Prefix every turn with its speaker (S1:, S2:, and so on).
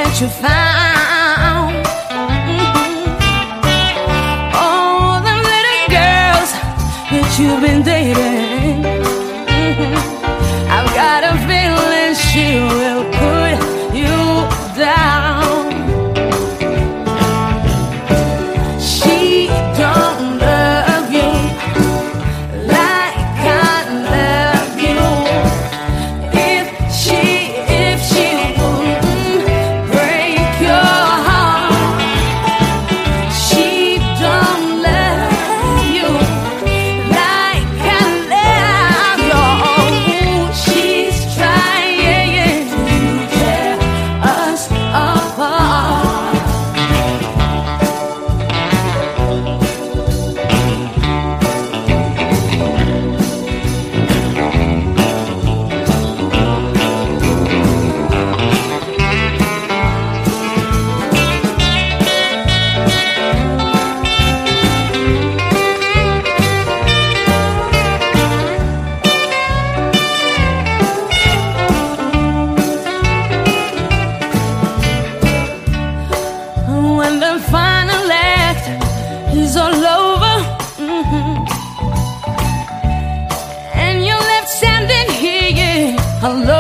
S1: you found. All them little girls that you've been dating, I've got a feeling she will put you down. She don't love you like I love you. If she wouldn't break your heart, she don't love you like I love you. She's trying to tear us apart. When the final act is all over, and you're left standing here alone.